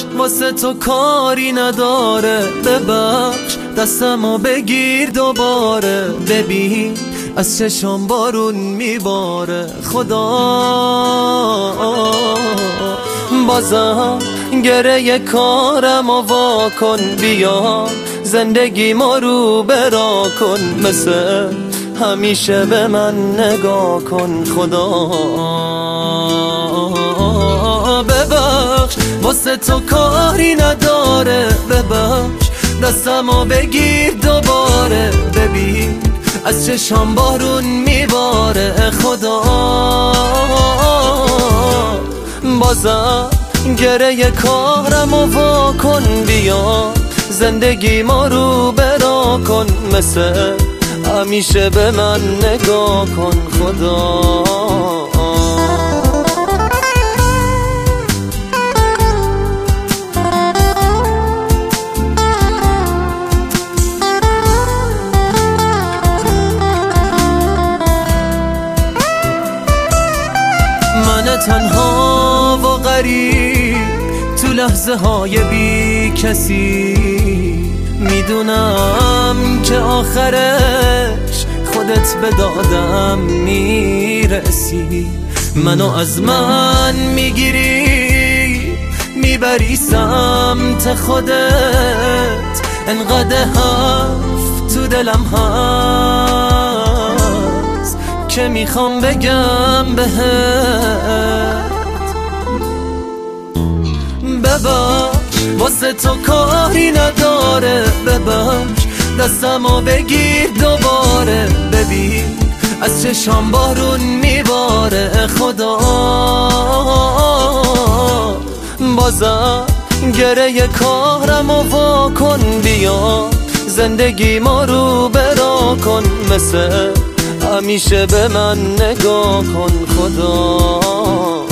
واسه تو کاری نداره، ببخش دستمو بگیر دوباره. ببین از چشم بارون میباره، خدا بازم گره کارمو وا کن. بیا زندگی ما رو برا کن، مثل همیشه به من نگاه کن. خدا ببخش واسه تو کاری نداره، ببخش دستمو بگیر دوباره. ببین از چشم بارون میباره، خدا بازم گره کارمو وا کن. بیا زندگی ما رو برا کن، مثل همیشه به من نگاه کن. خدا من تنها و غریب تو لحظه های بی کسی، میدونم که آخرش خودت به دادم میرسی. منو از من میگیری میبری سمت خودت، انقدر حرف تو دلم هست که میخوام بگم بهت. ببخش واسه تو کاری نداره، ببخش دستمو بگیر دوباره. ببین از چشم بارون میباره، خدا بازم گره کارمو وا کن. بیا زندگی ما رو برا کن، مثل همیشه به من نگاه کن. خدا